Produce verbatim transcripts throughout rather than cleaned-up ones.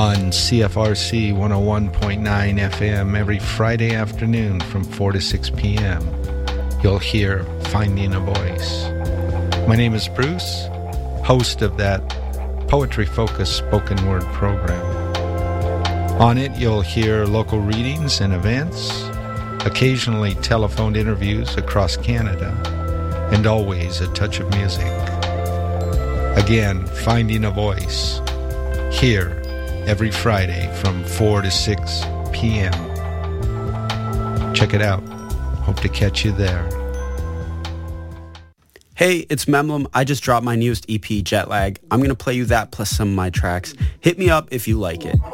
on C F R C one oh one point nine F M every Friday afternoon from four to six p.m. You'll hear Finding a Voice. My name is Bruce, host of that poetry-focused spoken word program. On it, you'll hear local readings and events, occasionally telephoned interviews across Canada, and always a touch of music. Again, Finding a Voice, here every Friday from four to six p.m. Check it out. Hope to catch you there. Hey, it's Memlem. I just dropped my newest E P, Jetlag. I'm going to play you that plus some of my tracks. Hit me up if you like it.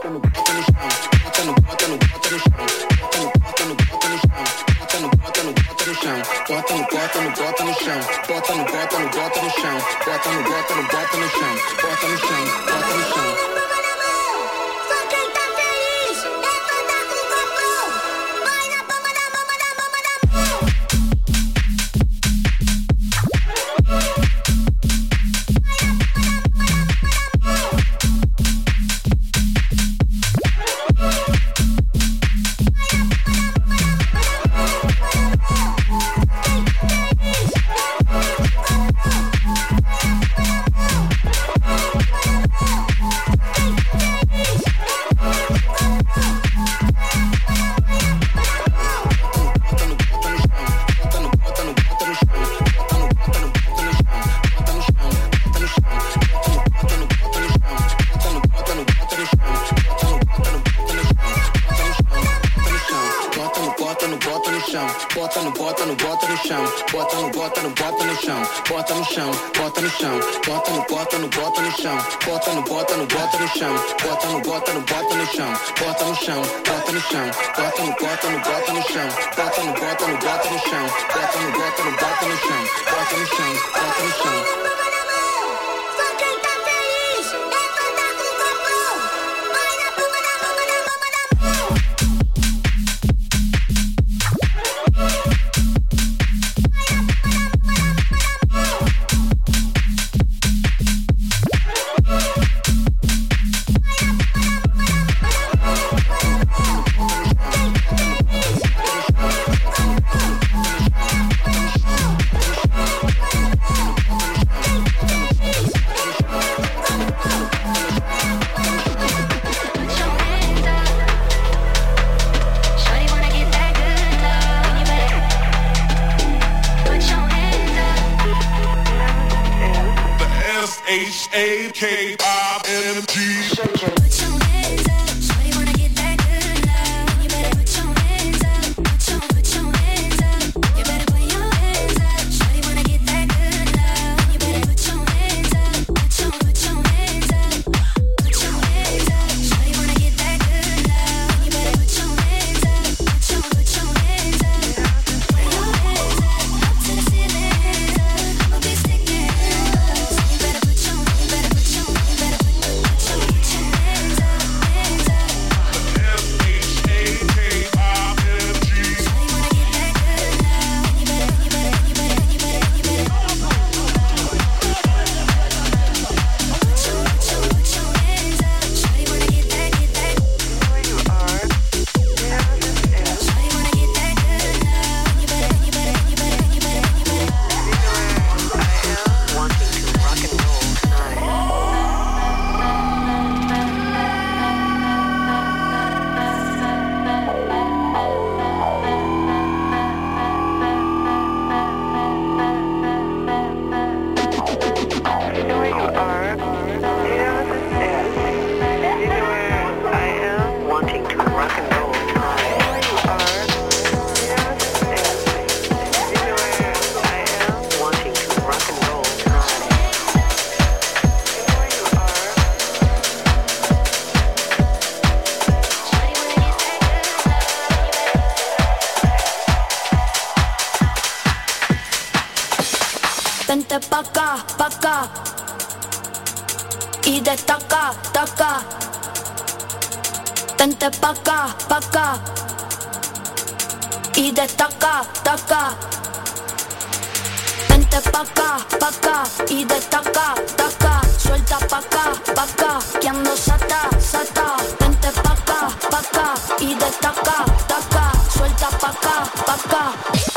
Vente pa' acá, pa' acá. Y destaca, taca. Vente pa' acá, pa' acá. Y destaca, taca. Vente pa' acá, pa' acá. Y destaca, taca. Suelta pa' acá, pa' acá. Que ando sata, sata. taca, taca, suelta pa' acá, pa' acá.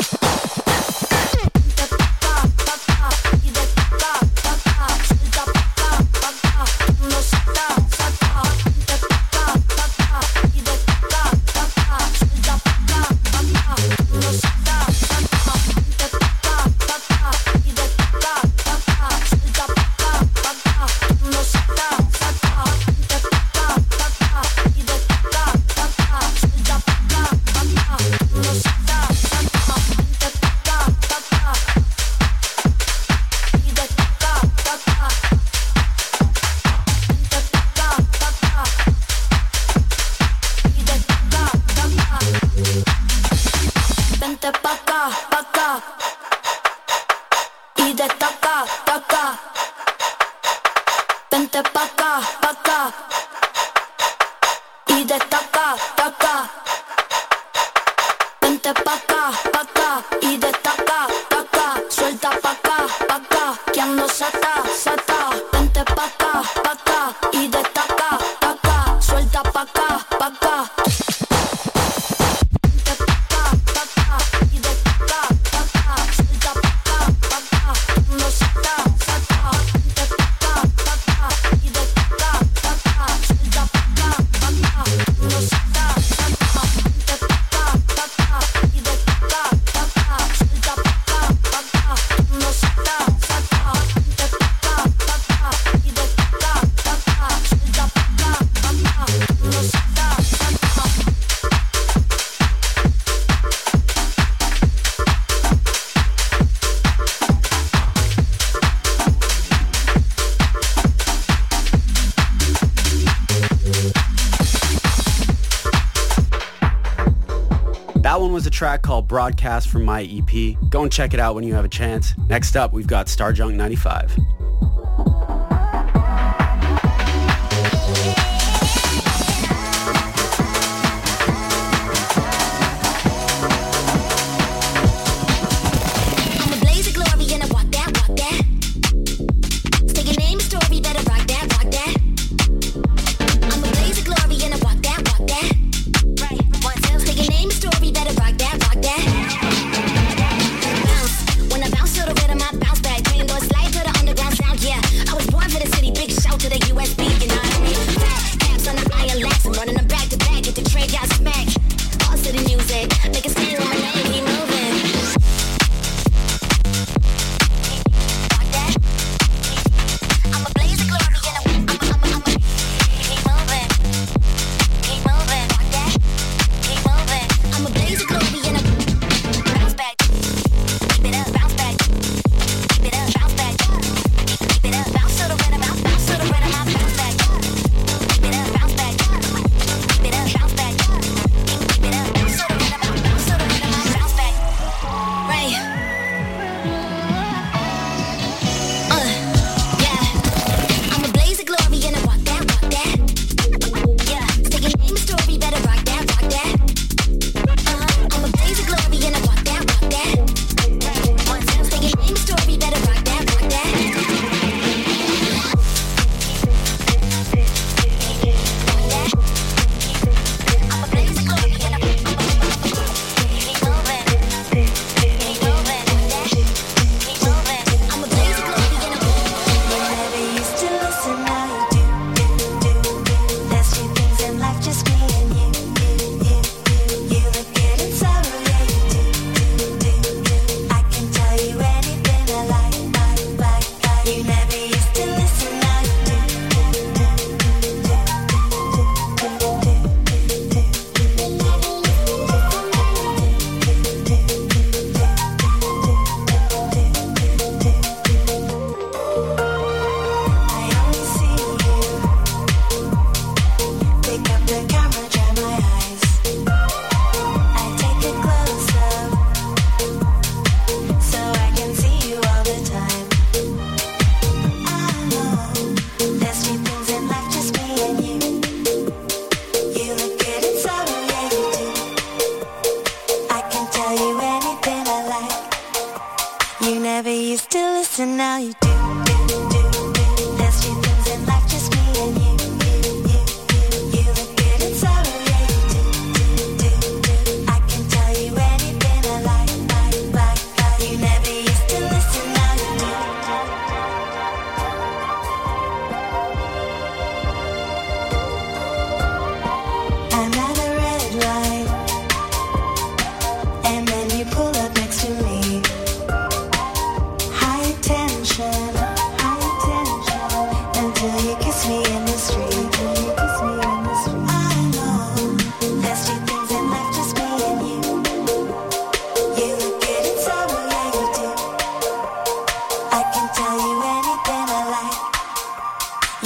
Track called Broadcast from my E P. Go and check it out when you have a chance. Next up, we've got Starjunk ninety-five. When I bounce to the rhythm, I bounce back. Playing boy slide to the underground.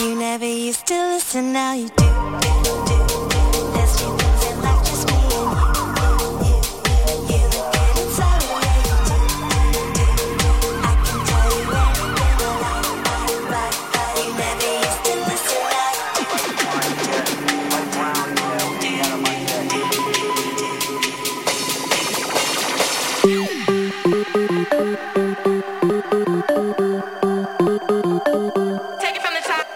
You never used to listen, now you do. There's few things in life just me and you. You look good inside the way you do. I can tell you everything I like, like, like, like. You never used to listen, now you Take it from the top.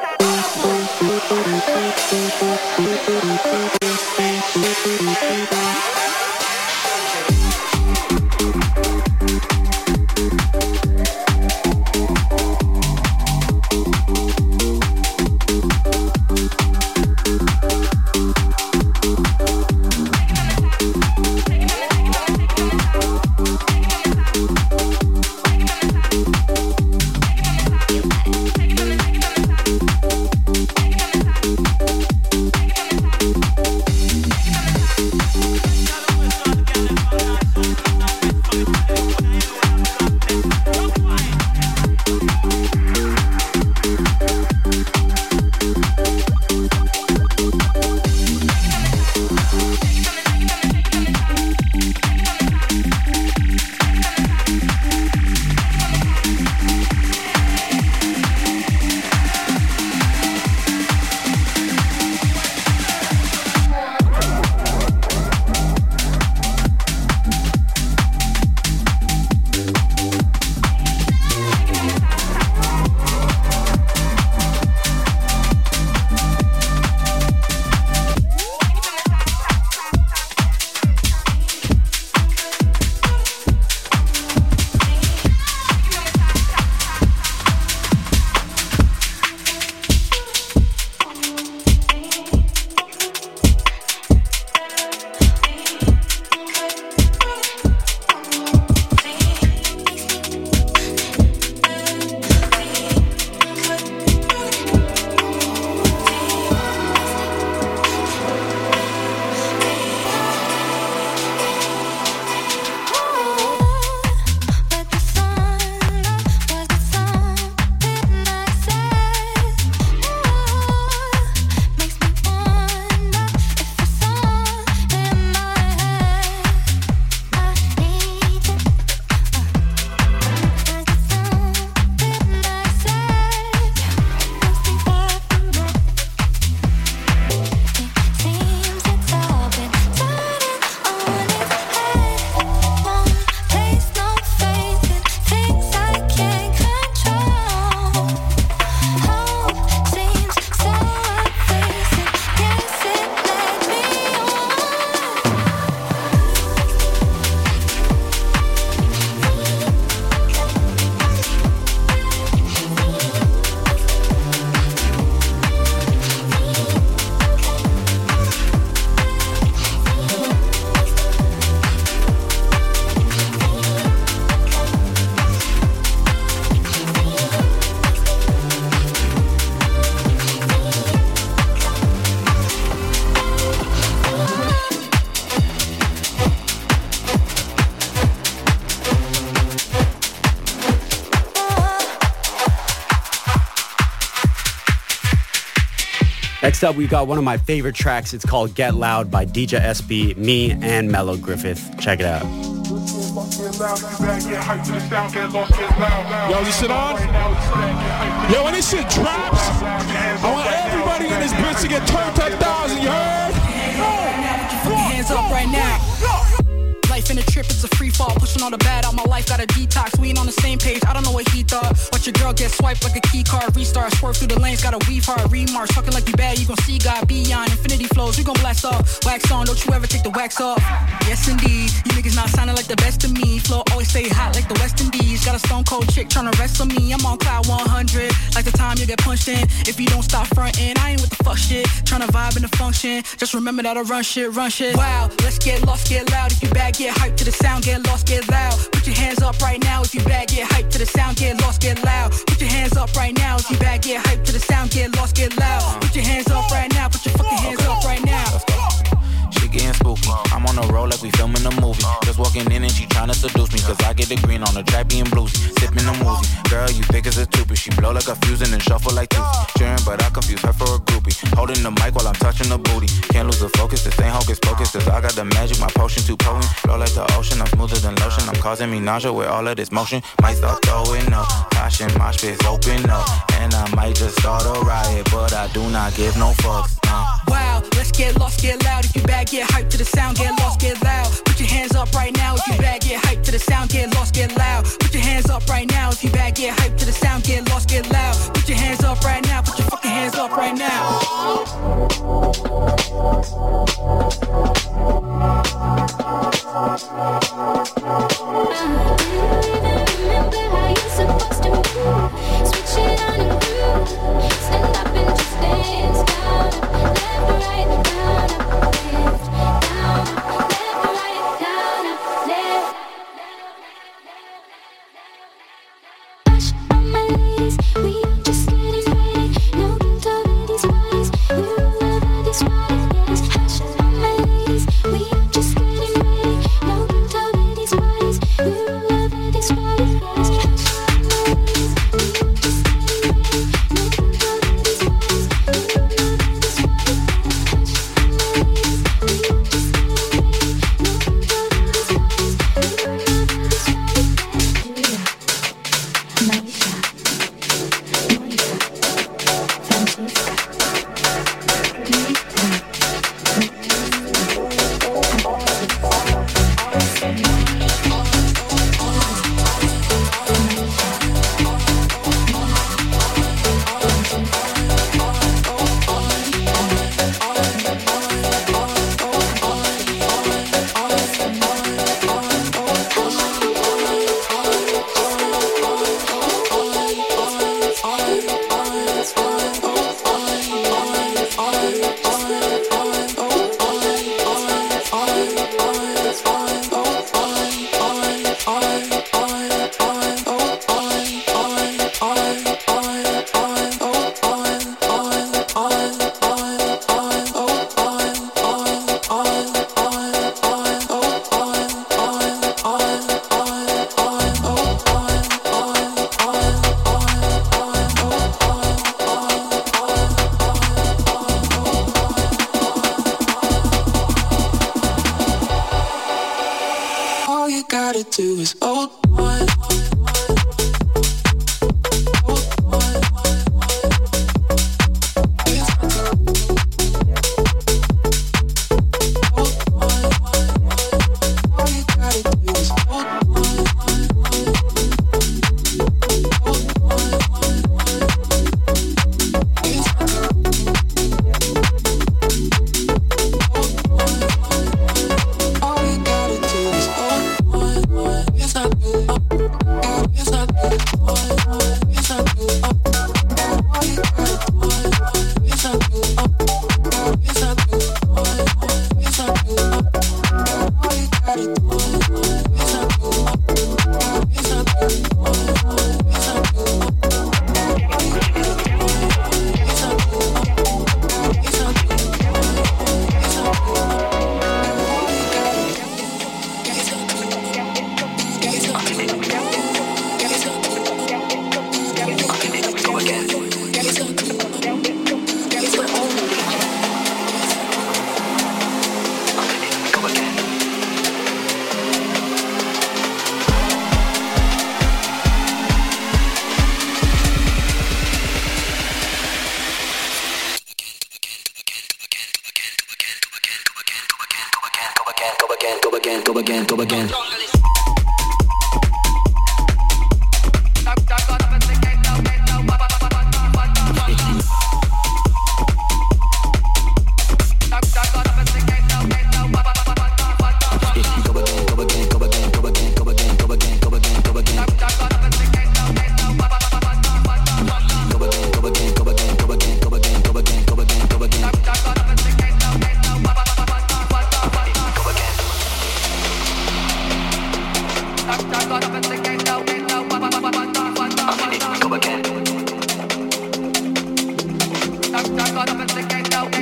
Next up, we got one of my favorite tracks. It's called Get Loud by D J S B, me, and Mellow Griffith. Check it out. Yo, this shit on? Yo, when this shit drops, I want everybody in this bitch to get turned to a thousand, you heard? Put your hands up right now. Life in a trip, it's a free fall. Pushing all the bad out my life, got a detox. We ain't on the same page, I don't know what he thought. Watch your girl get swiped like a key card. Restart, swerve through the lanes, got a weave hard. Remarks, talking like you bad, you gon' see God beyond. Infinity flows, we gon' blast off. Wax on, don't you ever take the wax off. Yes indeed, you niggas not sounding like the best of me. Flow always stay hot like the West Indies. Got a stone cold chick tryna wrestle me. I'm on cloud one hundred, like the time you get punched in. If you don't stop frontin', I ain't with the fuck shit. Tryna vibe in the function, just remember that I run shit, run shit. Wow, let's get lost, get loud. If you bad, get hyped to the sound, get lost, get loud. Put your hands up right now. If you bad, get hyped to the sound, get lost, get loud. Put your hands up right now. If you bad, get hyped to the sound, get lost, get loud. Put your hands up right now. Put your fucking hands up right now. Shit getting spooky. I'm on a roll like we filming a movie. Just walk walking in and she tryna seduce me. Cause I get the green on the track being bluesy. Sipping the moozy. Girl, you thick as a tubie. She blow like a fuse and then shuffle like two. Cheering, but I confuse her for a groupie. Holding the mic while I'm touching the booty. Can't lose the focus, this ain't hocus pocus. Cause I got the magic, my potion too potent. Flow like the ocean, I'm smoother than lotion. I'm causing me nausea with all of this motion. Might start throwing up. Caution, my spit's open up. And I might just start a riot, but I do not give no fucks. Uh. Wow, let's get lost, get loud. If you bad, get hyped to the sound, get lost, get loud. Put your hands up right now. If you bad, get hyped to the sound, get lost, get loud. Put your hands up right now. If you bad, get hyped to the sound, get lost, get loud. Put your hands up right now. Put your fucking hands up right now. Remember how you're supposed to move. Switch it on and groove. Stand up and just dance. Down, left, right, down, up, left, down, left, right, down, up, left. Hush, all my ladies, we are just getting ready. No guilt over these bodies. We will over these bodies. Yes, hush, all my ladies, we are just getting ready. No guilt over these bodies. We will over these bodies. Yes, hush, all my ladies, we are just getting ready. No guilt over these bodies. We will over these bodies. Hush, all my ladies, we are just getting ready. No guilt over these bodies. We will over these bodies. Julia, Maisha, Monica, Francesca, Rita, all you gotta do is hold on.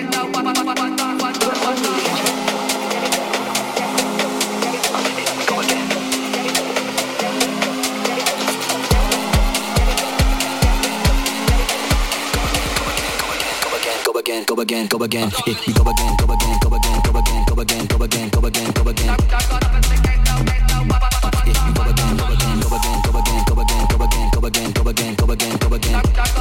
Go again. go again, go again, go again. If we go again, go again, go again, go again, go again, go again, go again, go again. If we go again, go again, go again, go again, go again, go again, go again, go again, go again, go again.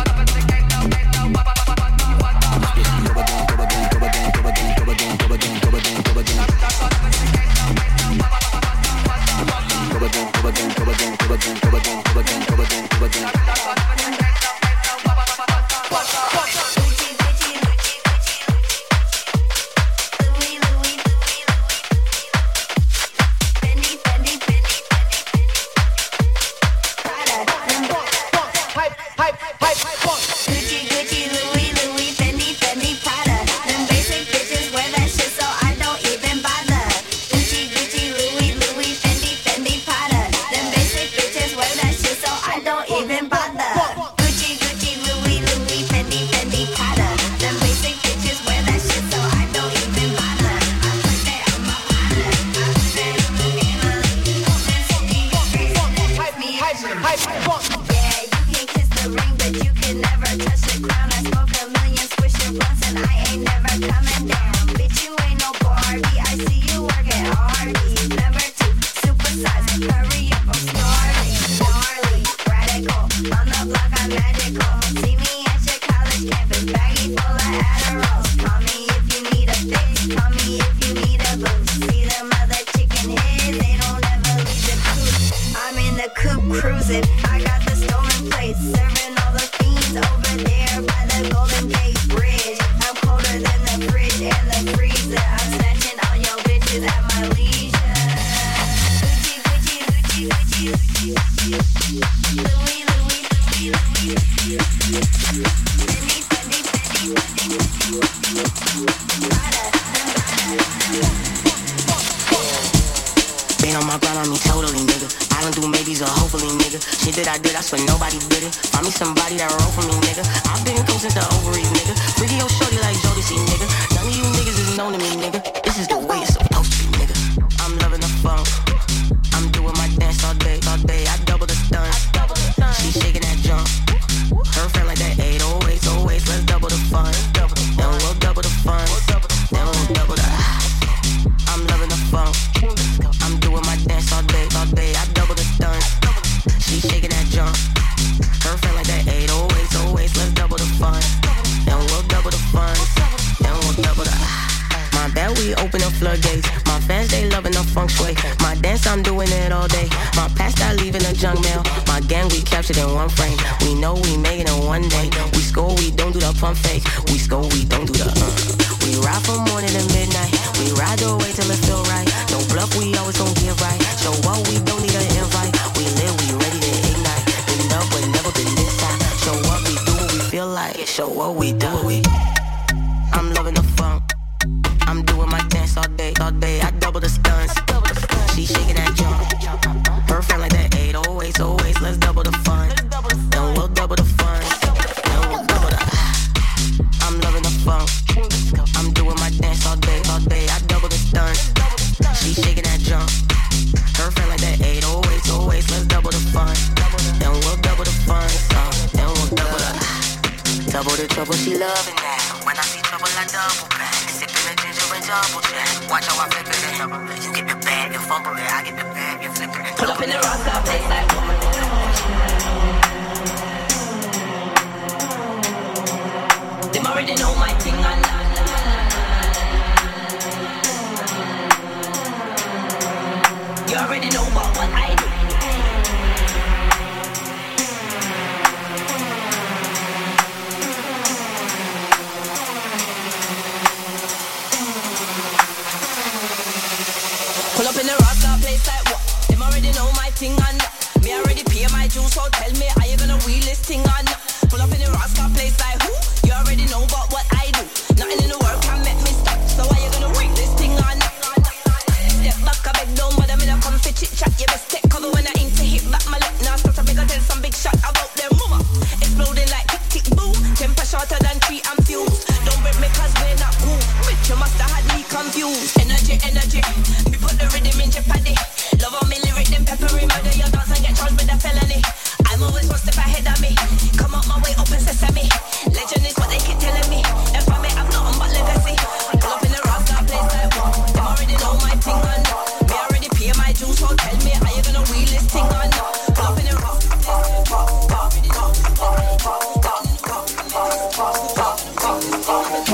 I'm always one step ahead of me. Come up my way, open sesame. Legend is what they keep telling me. If I'm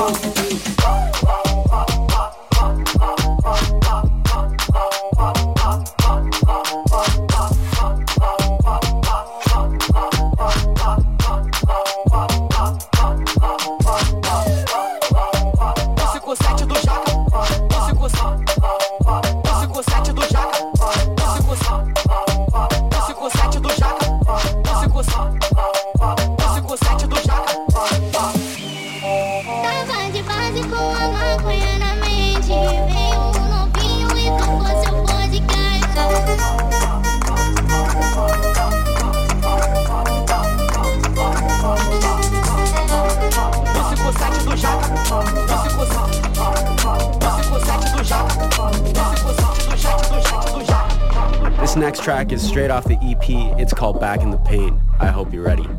This next track is straight off the E P. It's called Back in the Paint. I hope you're ready.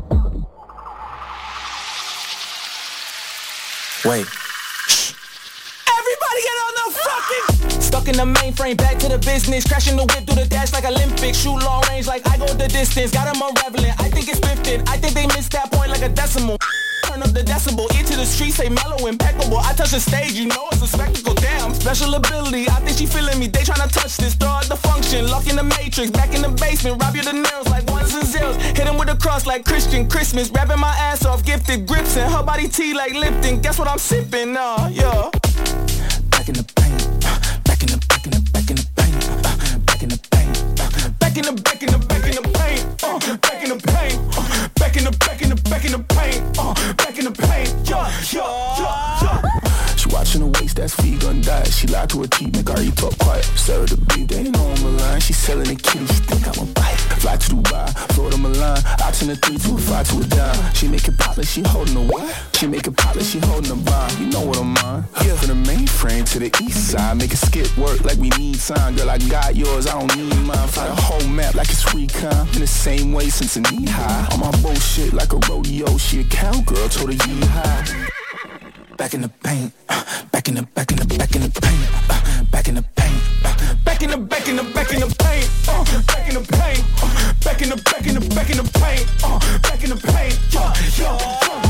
Wait. Everybody get on the fucking... Stuck in the mainframe, back to the business. Crashing the whip through the dash like Olympics. Shoot long range like I go the distance. Got them unraveling, I think it's fifteen. I think they missed that point like a decimal. Turn up the decibel, into the street, say mellow, impeccable. I touch the stage, you know it's a spectacle. Damn, special ability, I think she feeling me. They tryna touch this, throw out the function. Lock in the matrix, back in the basement. Rob you the nails like ones and zeros. Hit him with a cross like Christian Christmas. Rapping my ass off, gifted grips. And her body tea like Lipton. Guess what I'm sipping, uh, yeah. Back in the paint, uh, back in the, back in the, back in the paint, uh, back in the paint, uh, back in the, back in the, back in the paint, uh, back in the paint, uh, back in the, back in the, back in the paint, uh, back in the paint, yeah, yeah, yeah, yeah. She watching the waist, that's feet gun die. She lied to her teeth, make her eat up quiet. Sarah the beef, they ain't know I'm a line. She selling the kitty, she think I'm a bite. Fly to Dubai, Florida Milan. I turn a three to a five to a dime. She make it pop like she holding a what? She make it pop like she holding a bomb. You know what I'm on. Yeah. From the mainframe to the east side, make it skip work like we need time. Girl, I got yours, I don't need mine. Fly the whole map like it's recon. In the same way since a knee high. On my bullshit like a rodeo. She a cowgirl, told her yee high. Back in the paint, uh, back in the, back in the, back in the paint, uh, back in the paint, uh, back in the, back in the, back in the paint, uh, back in the paint, uh, back in the, back in the, back in the paint, uh, back in the paint, yeah, yeah, yeah.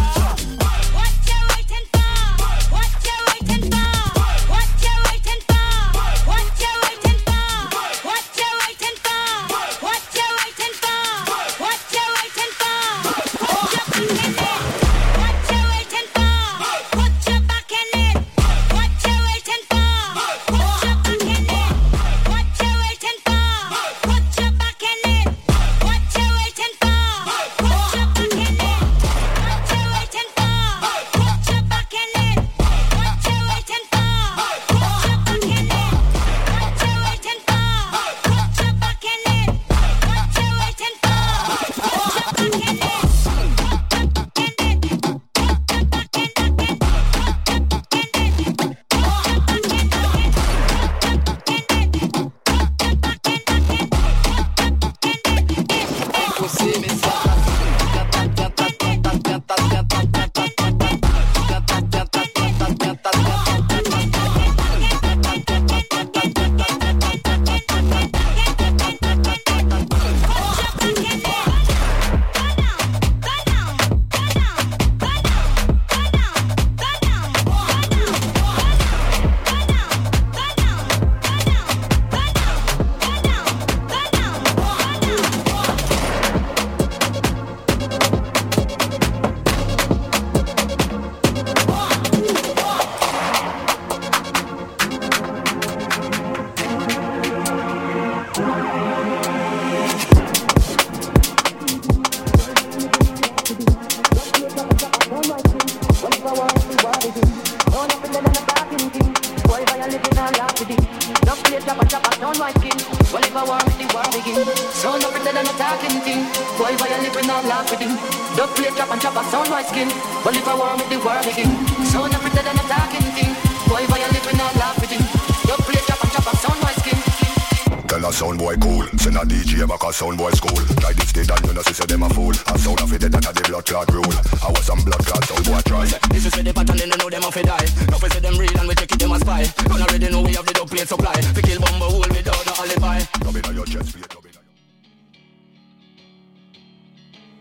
Sound boy school, like this day done, you know, say them a fool. I sound of it, that a the blood clot rule. I was some blood clot, sound boy try. This is for the pattern, and know them off a die. No for say them real, and we check it, them a spy. Don't already know we have the dub plate supply. We kill bomber hole without the alibi. Rub in on your chest plate, rub in on your...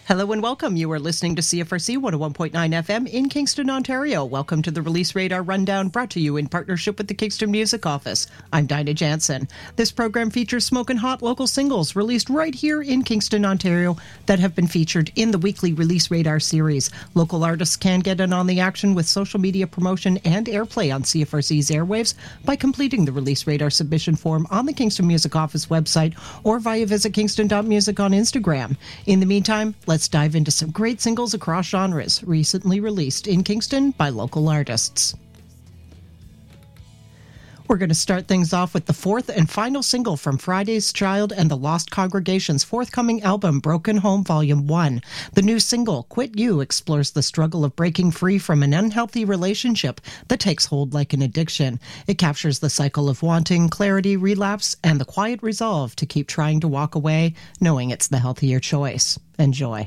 Hello and welcome. You are listening to C F R C one oh one point nine F M in Kingston, Ontario. Welcome to the Release Radar Rundown, brought to you in partnership with the Kingston Music Office. I'm Dinah Jansen. This program features smoking hot local singles released right here in Kingston, Ontario that have been featured in the weekly Release Radar series. Local artists can get in on the action with social media promotion and airplay on C F R C's airwaves by completing the Release Radar submission form on the Kingston Music Office website or via visit kingston dot music on Instagram. In the meantime, let's Let's dive into some great singles across genres recently released in Kingston by local artists. We're going to start things off with the fourth and final single from Friday's Child and the Lost Congregation's forthcoming album, Broken Home Volume one. The new single, Quit You, explores the struggle of breaking free from an unhealthy relationship that takes hold like an addiction. It captures the cycle of wanting, clarity, relapse, and the quiet resolve to keep trying to walk away, knowing it's the healthier choice. Enjoy.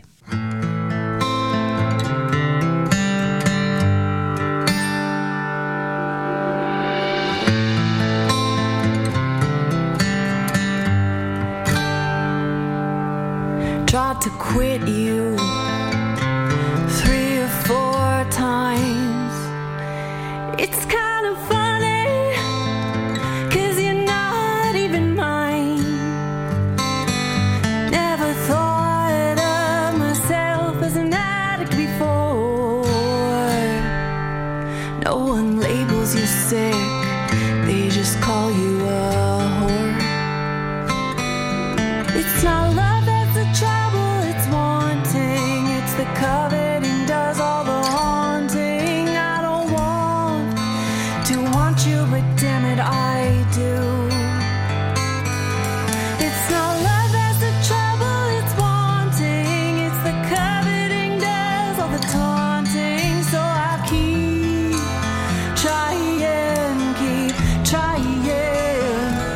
Tried to quit you three or four times. It's kind of funny, 'cause you're not even mine. Never thought of myself as an addict before. No one labels you sick, they just call you a whore. It's not love that's the trouble, it's wanting. It's the coveting does all the haunting. I don't want to want you, but damn it, I do. It's not love that's the trouble, it's wanting. It's the coveting does all the taunting. So I keep trying, keep trying.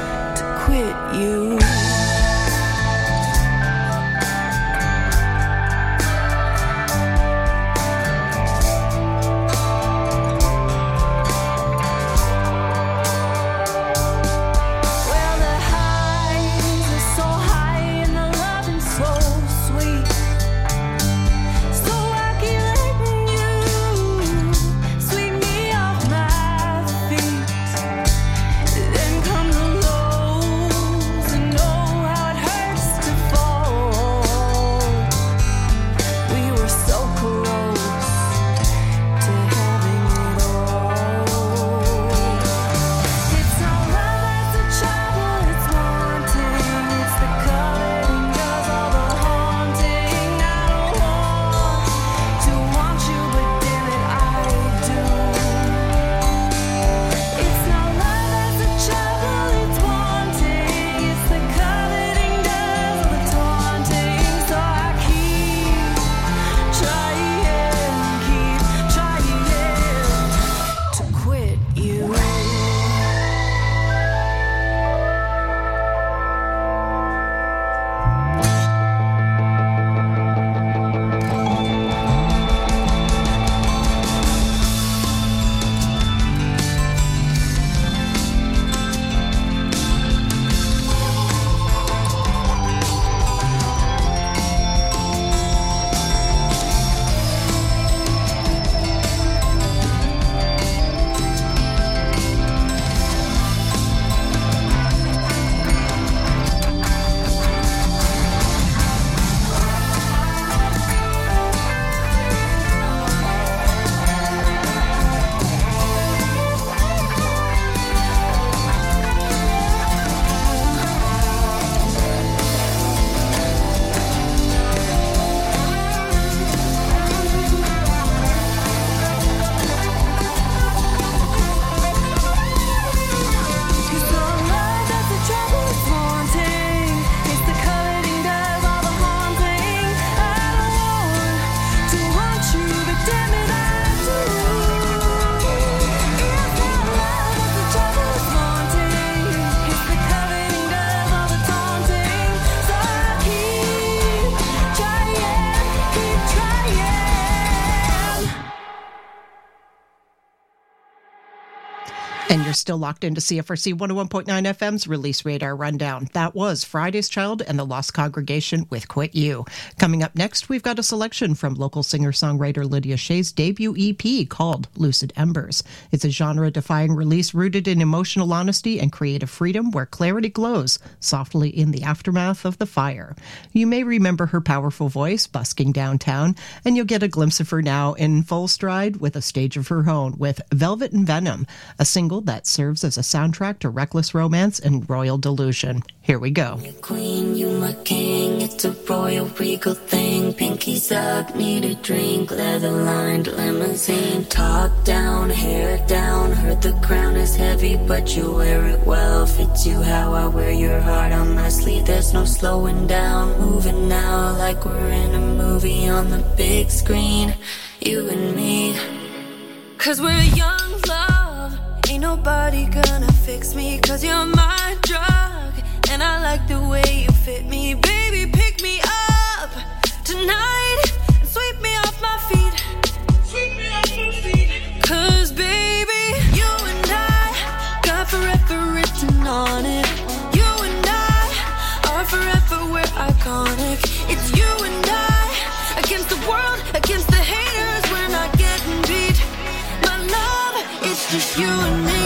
And you're still locked into C F R C one oh one point nine F M's Release Radar Rundown. That was Friday's Child and the Lost Congregation with Quit You. Coming up next, we've got a selection from local singer-songwriter Lydia Shea's debut E P called Lucid Embers. It's a genre-defying release rooted in emotional honesty and creative freedom where clarity glows softly in the aftermath of the fire. You may remember her powerful voice busking downtown, and you'll get a glimpse of her now in full stride with a stage of her own with Velvet and Venom, a single that serves as a soundtrack to reckless romance and royal delusion. Here we go. Queen, you my king, it's a royal regal thing. Pinkies up, need a drink, leather-lined limousine. Top down, hair down, heard the crown is heavy, but you wear it well. Fits you how I wear your heart on my sleeve, there's no slowing down. Moving now like we're in a movie on the big screen, you and me. Cause we're young love, ain't nobody gonna fix me. Cause you're my drug, and I like the way you fit me. Baby, pick me up tonight and sweep me off my feet. Sweep me off my feet. Cause baby, you and I got forever written on it. You and I are forever, we're iconic. It's you and I against the world, against the haters. We're not getting beat. My love, it's just you and me.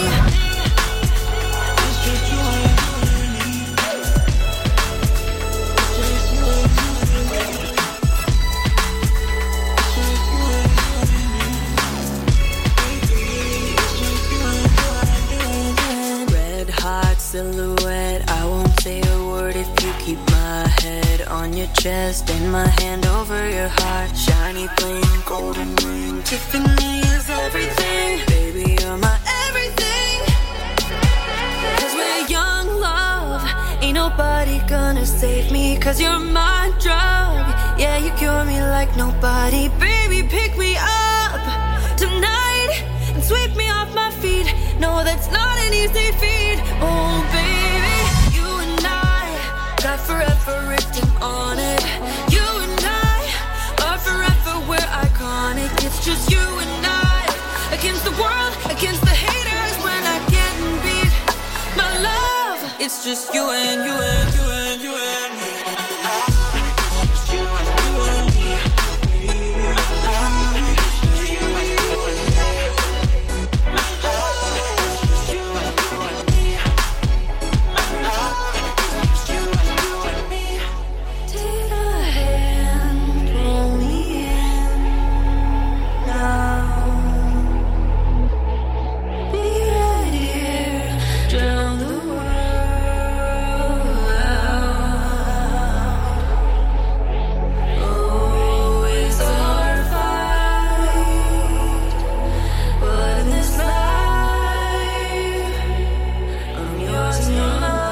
Red hot silhouette, I won't say a word if you keep my head on your chest and my hand over your heart. Shiny bling, golden ring, Tiffany is everything. Baby, you're my everything. Cause we're young love, ain't nobody gonna save me. Cause you're my drug, yeah, you cure me like nobody. Baby, pick me up tonight and sweep me off my feet. No, that's not an easy feat. Oh baby, you and I got forever written on it. You and I are forever, we're iconic. It's just you and I against the world, against the haters. We're not getting beat. My love, it's just you and you and you and you and me. It's you and you and me. Take a hand, pull me in now. Be right here, drown the world out. Oh, it's our fight, but in this life, I'm yours and you're mine.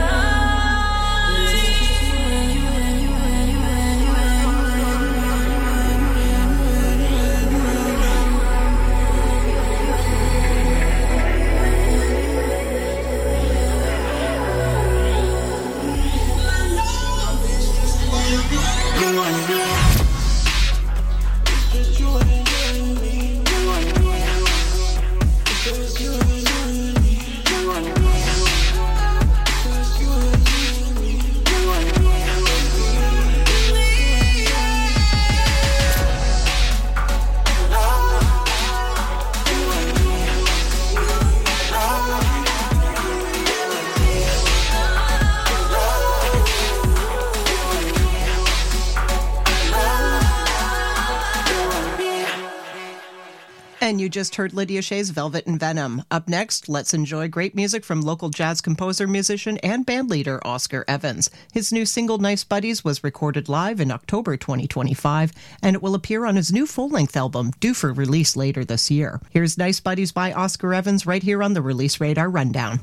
And you just heard Lydia Shea's Velvet and Venom. Up next, let's enjoy great music from local jazz composer, musician, and bandleader Oscar Evans. His new single, Nice Buddies, was recorded live in October twenty twenty-five, and it will appear on his new full-length album, due for release later this year. Here's Nice Buddies by Oscar Evans right here on the Release Radar Rundown.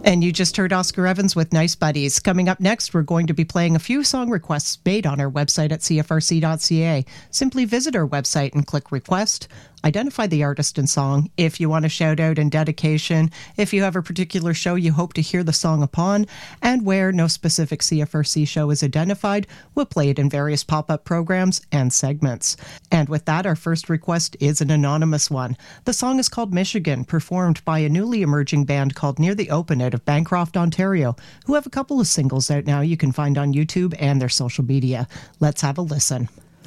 And you just heard Oscar Evans with Nice Buddies. Coming up next, we're going to be playing a few song requests made on our website at c f r c dot c a. Simply visit our website and click Request. Identify the artist and song. If you want a shout out and dedication, if you have a particular show you hope to hear the song upon, and where no specific C F R C show is identified, we'll play it in various pop-up programs and segments. And with that, our first request is an anonymous one. The song is called Michigan, performed by a newly emerging band called Near the Open out of Bancroft, Ontario, who have a couple of singles out now you can find on YouTube and their social media. Let's have a listen.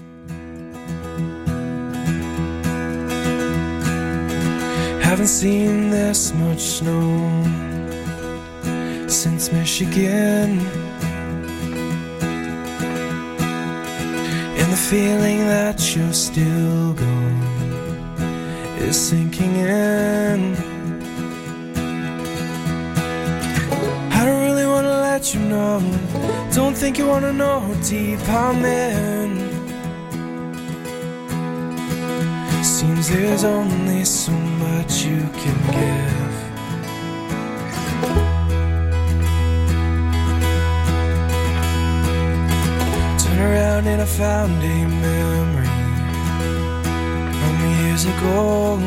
Haven't seen this much snow since Michigan, and the feeling that you're still gone is sinking in. I don't really want to let you know, don't think you want to know how deep I'm in. Seems there's only so much you can give. Turn around and I found a memory from years ago.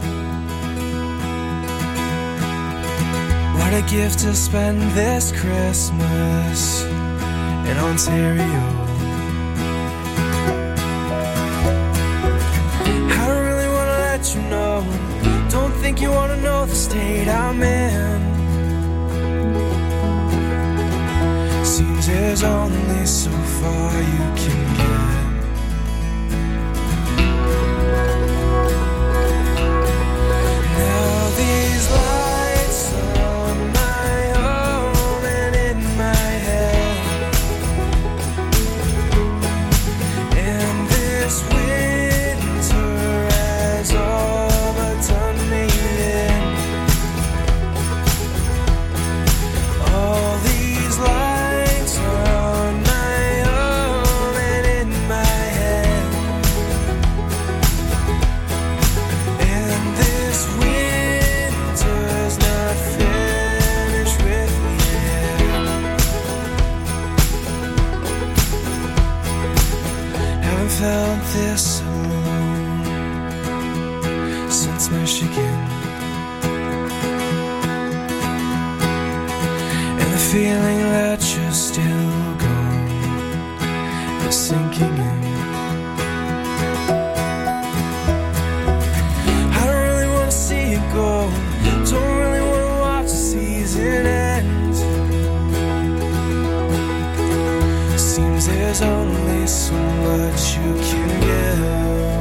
What a gift to spend this Christmas in Ontario. You know, don't think you want to know the state I'm in. Seems there's only so far you can get. Now these lights on my home and in my head, and this winter has all but done me in. All these lights are on my home and in my head, and this winter's not finished with me yet. Haven't felt this alone since Michigan, and the feeling that you're still gone is sinking in. I don't really want to see it go, don't really want to watch the season end. Seems there's only so much you can give.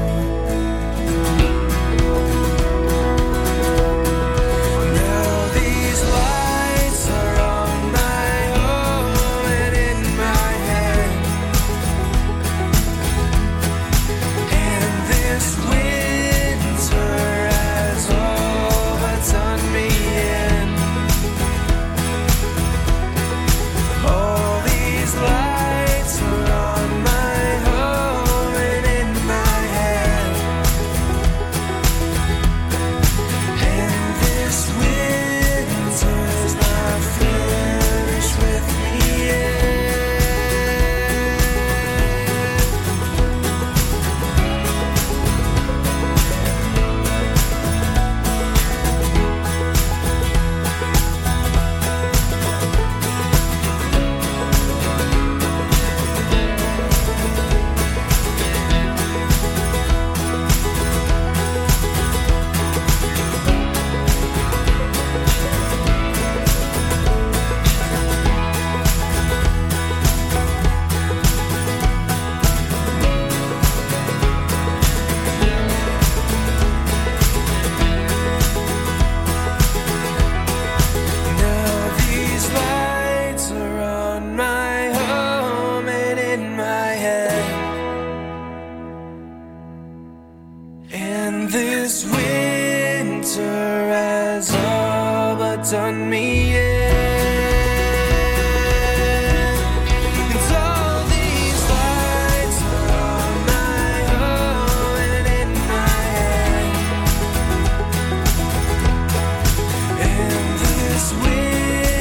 Done me in. And all these lights are on my home and in my head, and this wind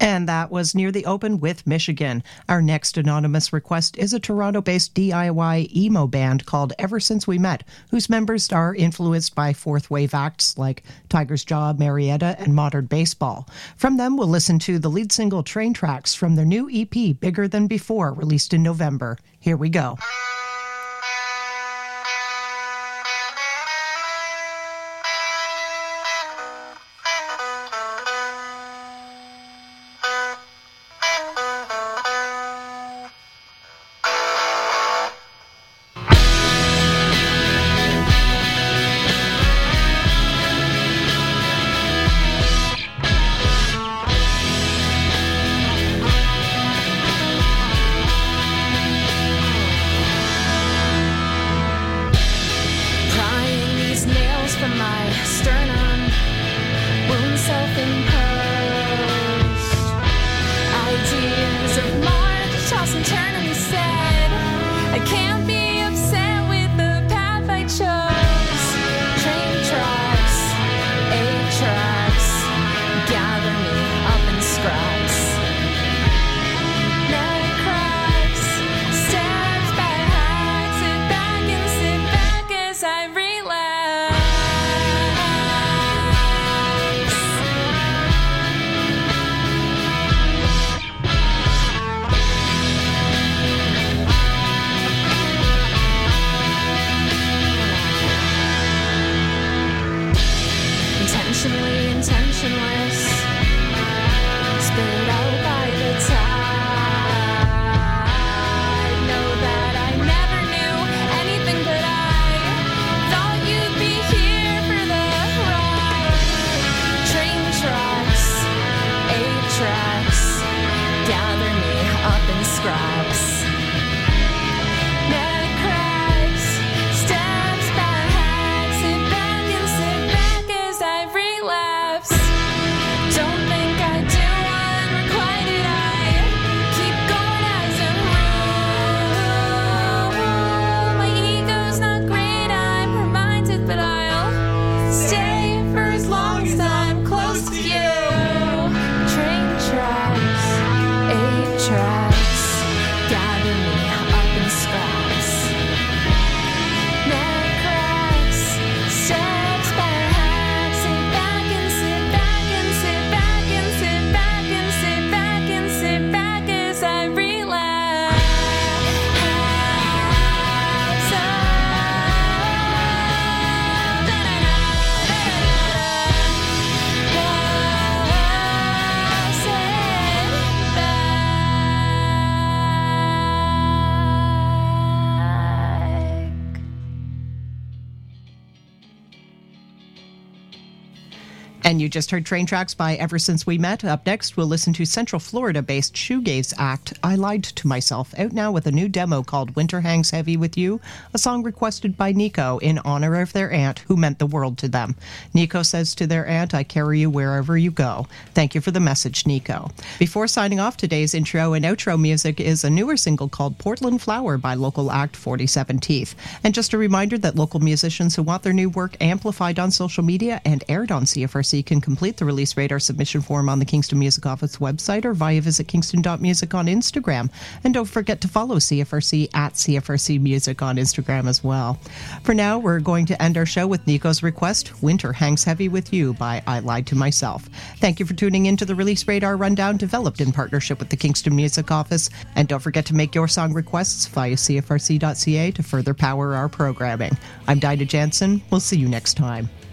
And that was Near the Open with Michigan. Our next anonymous request is a Toronto-based D I Y emo band called Ever Since We Met, whose members are influenced by fourth wave acts like Tiger's Jaw, Marietta, and Modern Baseball. From them, we'll listen to the lead single Train Tracks from their new E P, Bigger Than Before, released in November. Here we go. And you just heard Train Tracks by Ever Since We Met. Up next, we'll listen to Central Florida-based shoegaze act I Lied to Myself, out now with a new demo called Winter Hangs Heavy With You, a song requested by Nico in honor of their aunt who meant the world to them. Nico says to their aunt, I carry you wherever you go. Thank you for the message, Nico. Before signing off, today's intro and outro music is a newer single called Portland Flower by local act forty-seven Teeth. And just a reminder that local musicians who want their new work amplified on social media and aired on C F R C can complete the Release Radar submission form on the Kingston Music Office website or via visit kingston dot music on Instagram. And don't forget to follow C F R C at C F R C Music on Instagram as well. For now, we're going to end our show with Nico's request, Winter Hangs Heavy With You by I Lied to Myself. Thank you for tuning in to the Release Radar Rundown, developed in partnership with the Kingston Music Office. And don't forget to make your song requests via C F R C dot C A to further power our programming. I'm Dinah Jansen. We'll see you next time.